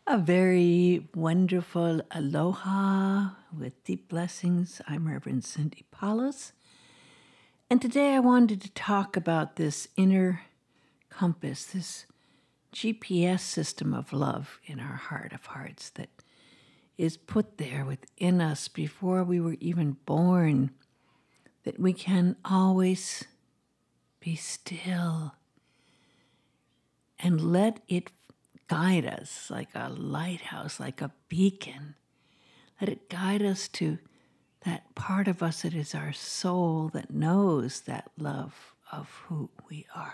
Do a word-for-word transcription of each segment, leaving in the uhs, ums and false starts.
A very wonderful aloha with deep blessings. I'm Reverend Cindy Paulus. And today I wanted to talk about this inner compass, this G P S system of love in our heart of hearts that is put there within us before we were even born, that we can always be still and let it guide us like a lighthouse, like a beacon. Let it guide us to that part of us that is our soul that knows that love of who we are.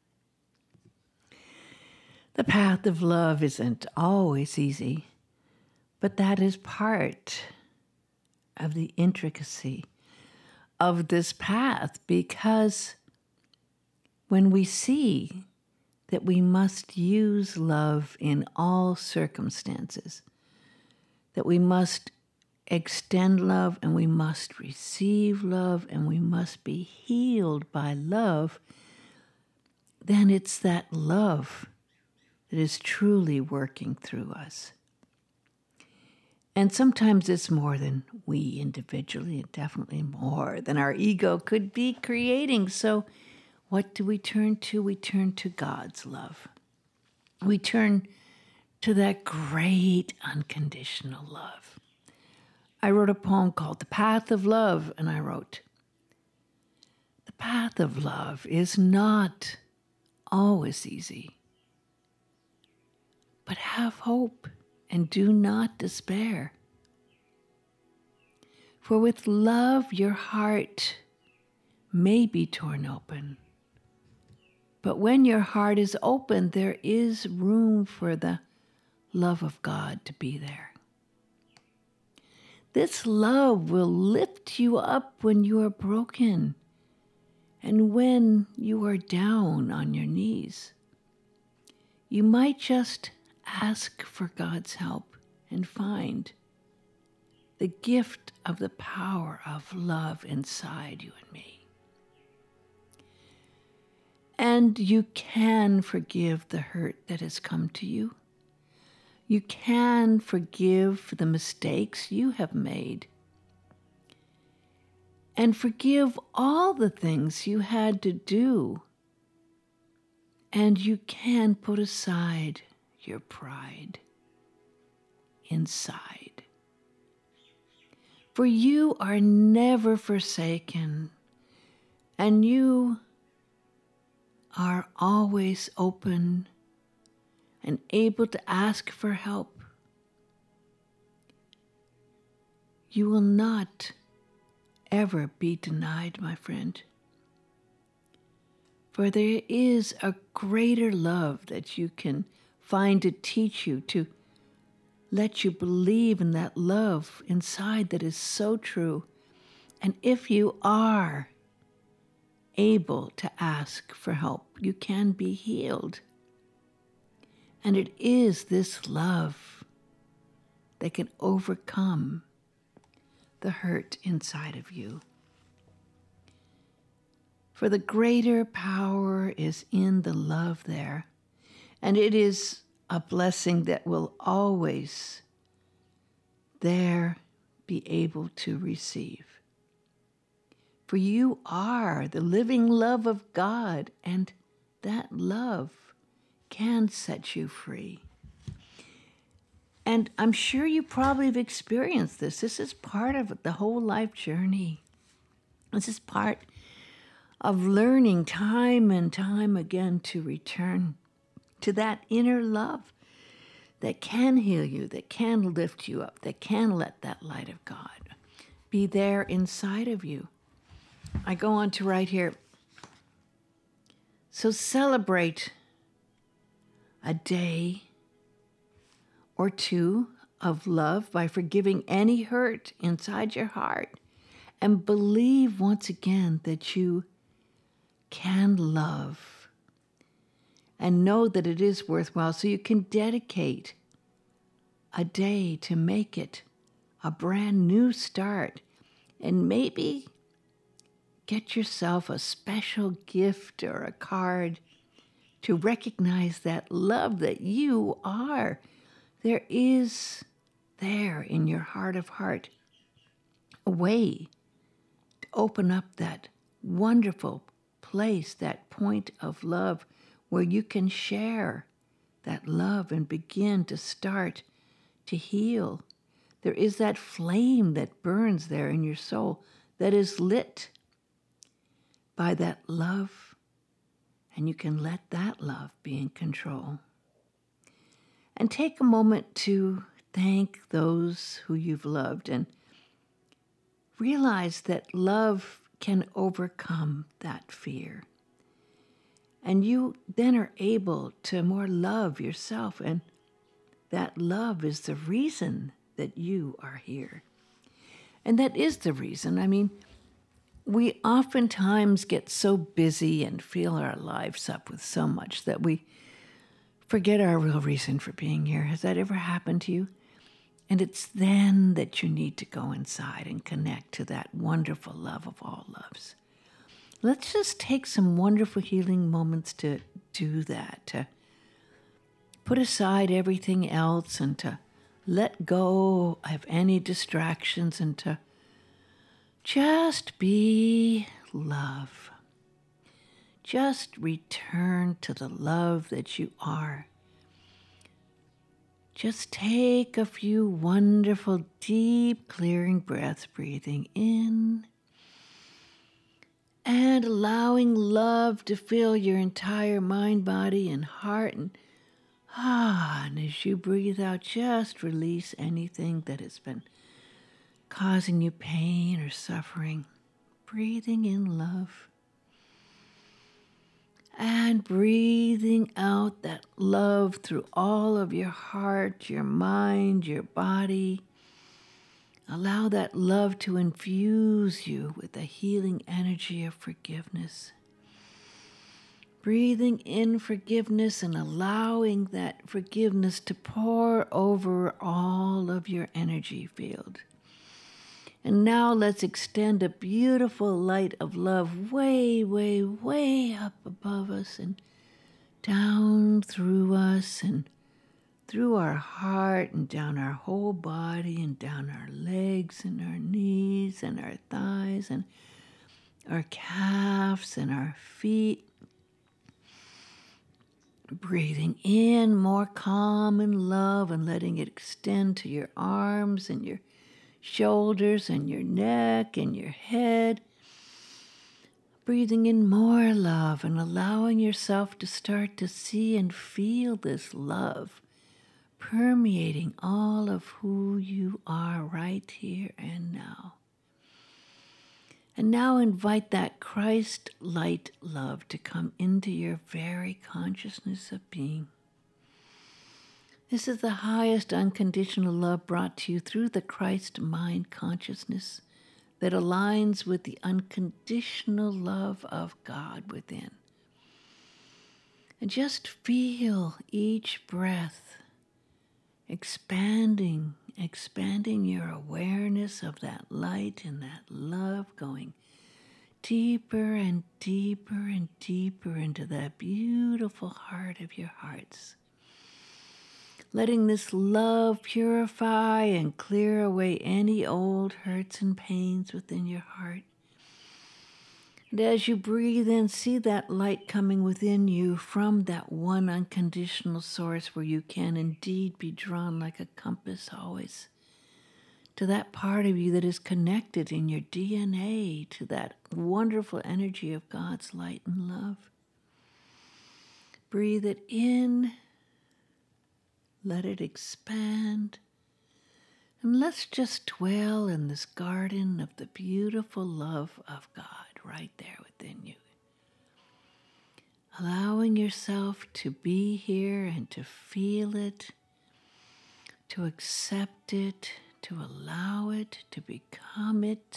The path of love isn't always easy, but that is part of the intricacy of this path, because when we see that we must use love in all circumstances, that we must extend love and we must receive love and we must be healed by love, then it's that love that is truly working through us. And sometimes it's more than we individually, and definitely more than our ego could be creating. So what do we turn to? We turn to God's love. We turn to that great unconditional love. I wrote a poem called The Path of Love, and I wrote, the path of love is not always easy, but have hope and do not despair. For with love your heart may be torn open, but when your heart is open, there is room for the love of God to be there. This love will lift you up when you are broken and when you are down on your knees. You might just ask for God's help and find the gift of the power of love inside you and me. And you can forgive the hurt that has come to you. You can forgive for the mistakes you have made. And forgive all the things you had to do. And you can put aside your pride inside. For you are never forsaken, and you are always open and able to ask for help. You will not ever be denied, my friend. For there is a greater love that you can find to teach you, to let you believe in that love inside that is so true. And if you are able to ask for help, you can be healed. And it is this love that can overcome the hurt inside of you. For the greater power is in the love there, and it is a blessing that will always there be able to receive. For you are the living love of God, and that love can set you free. And I'm sure you probably have experienced this. This is part of the whole life journey. This is part of learning time and time again to return to that inner love that can heal you, that can lift you up, that can let that light of God be there inside of you. I go on to write here, so celebrate a day or two of love by forgiving any hurt inside your heart, and believe once again that you can love and know that it is worthwhile, so you can dedicate a day to make it a brand new start, and maybe get yourself a special gift or a card to recognize that love that you are there is there in your heart of heart a way to open up that wonderful place, that point of love where you can share that love and begin to start to heal. There is that flame that burns there in your soul that is lit by that love, and you can let that love be in control. And take a moment to thank those who you've loved and realize that love can overcome that fear. And you then are able to more love yourself, and that love is the reason that you are here. And that is the reason. I mean, we oftentimes get so busy and fill our lives up with so much that we forget our real reason for being here. Has that ever happened to you? And it's then that you need to go inside and connect to that wonderful love of all loves. Let's just take some wonderful healing moments to do that, to put aside everything else and to let go of any distractions and to just be love. Just return to the love that you are. Just take a few wonderful, deep, clearing breaths, breathing in and allowing love to fill your entire mind, body, and heart. And, ah, and as you breathe out, just release anything that has been causing you pain or suffering. Breathing in love. And breathing out that love through all of your heart, your mind, your body. Allow that love to infuse you with the healing energy of forgiveness. Breathing in forgiveness and allowing that forgiveness to pour over all of your energy field. And now let's extend a beautiful light of love way, way, way up above us and down through us and through our heart and down our whole body and down our legs and our knees and our thighs and our calves and our feet. Breathing in more calm and love and letting it extend to your arms and your shoulders and your neck and your head. Breathing in more love and allowing yourself to start to see and feel this love permeating all of who you are right here and now. And now invite that Christ light love to come into your very consciousness of being. This is the highest unconditional love brought to you through the Christ mind consciousness that aligns with the unconditional love of God within. And just feel each breath expanding, expanding your awareness of that light and that love going deeper and deeper and deeper into that beautiful heart of your hearts. Letting this love purify and clear away any old hurts and pains within your heart. And as you breathe in, see that light coming within you from that one unconditional source where you can indeed be drawn like a compass always to that part of you that is connected in your D N A to that wonderful energy of God's light and love. Breathe it in. Let it expand. And let's just dwell in this garden of the beautiful love of God right there within you. Allowing yourself to be here and to feel it, to accept it, to allow it, to become it.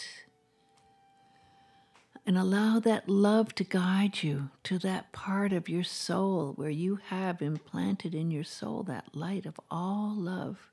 And allow that love to guide you to that part of your soul where you have implanted in your soul that light of all love.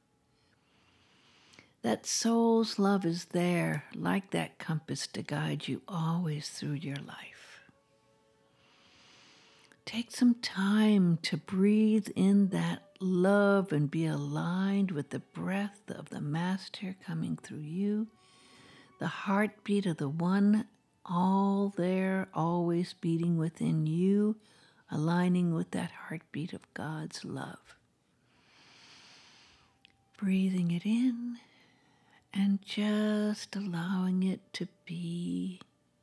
That soul's love is there like that compass to guide you always through your life. Take some time to breathe in that love and be aligned with the breath of the Master coming through you, the heartbeat of the one all there, always beating within you, aligning with that heartbeat of God's love. Breathing it in and just allowing it to be.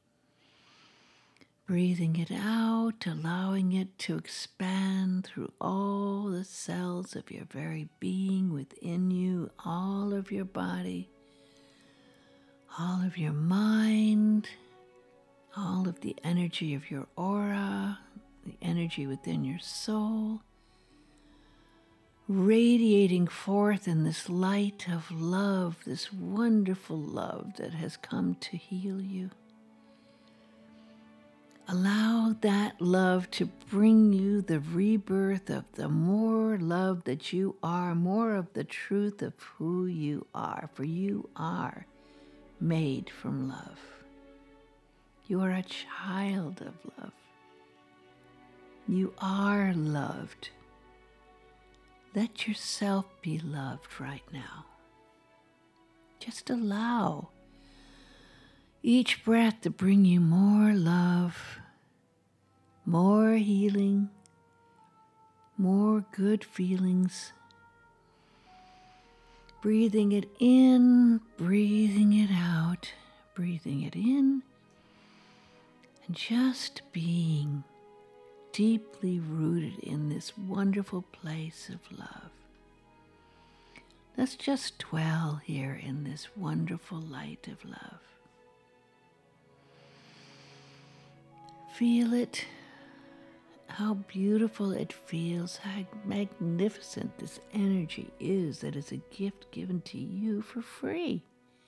Breathing it out, allowing it to expand through all the cells of your very being within you, all of your body, all of your mind, all of the energy of your aura, the energy within your soul, radiating forth in this light of love, this wonderful love that has come to heal you. Allow that love to bring you the rebirth of the more love that you are, more of the truth of who you are, for you are made from love. You are a child of love. You are loved. Let yourself be loved right now. Just allow each breath to bring you more love, more healing, more good feelings. Breathing it in, breathing it out, breathing it in, and just being deeply rooted in this wonderful place of love. Let's just dwell here in this wonderful light of love. Feel it, how beautiful it feels, how magnificent this energy is that is a gift given to you for free.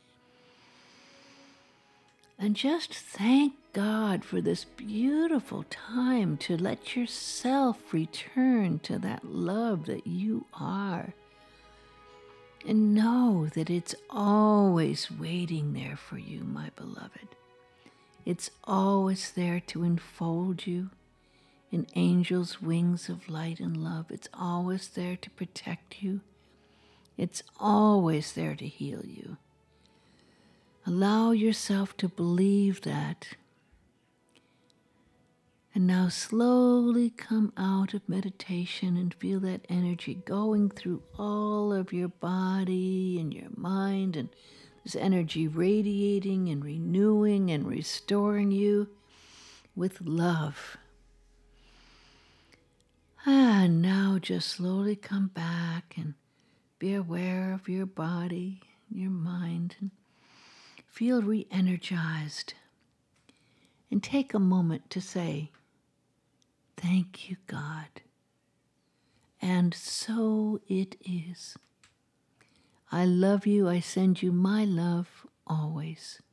And just thank God for this beautiful time to let yourself return to that love that you are. And know that it's always waiting there for you, my beloved. It's always there to enfold you in angels' wings of light and love. It's always there to protect you. It's always there to heal you. Allow yourself to believe that. And now slowly come out of meditation and feel that energy going through all of your body and your mind, and this energy radiating and renewing and restoring you with love. Ah, now just slowly come back and be aware of your body, your mind, and feel re-energized. And take a moment to say, "Thank you, God." And so it is. I love you. I send you my love always.